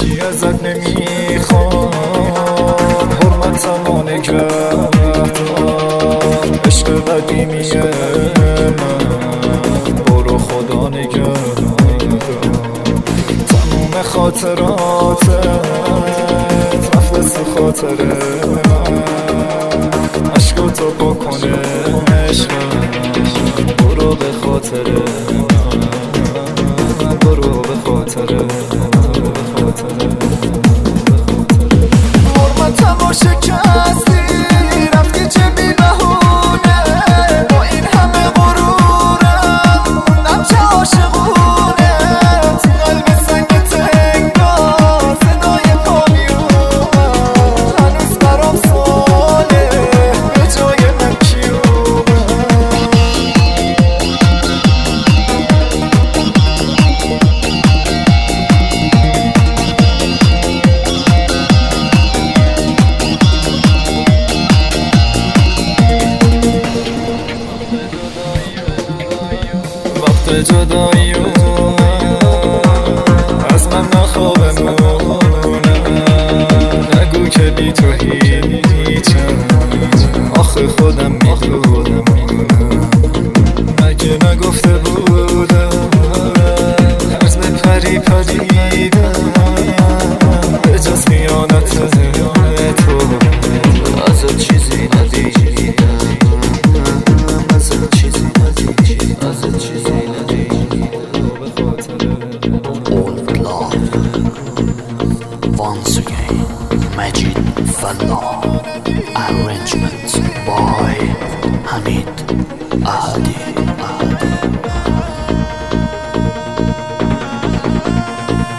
هیچی ازت نمیخوام، حرمتمو نگه دار، عشق قدیمی من برو خدا نگه دار. تموم خاطراتت رفته تو خاطر من، عشقاتو بکنه عشقم، برو به خاطر من، برو به خاطر حرمتمو شکستی، رفتی چه بی بهونه، با این همه غرورم موندم چه عاشقونه. تو قلب سنگ تنگا صدای کامیونه، هنوز برام سواله به جای من کیونه. وقت جدایی از من نخواه بمونه، نگو که بی تو هیچم، آخه خودم میدونم. مگه نگفته بودم از بپری پریدم، به جز خیانت تو ازت چیزی ندیدم، ازت چیزی ندیدم، ازت چیزی Once again, Majid Fallah. Arrangement by Hamid Ahadi.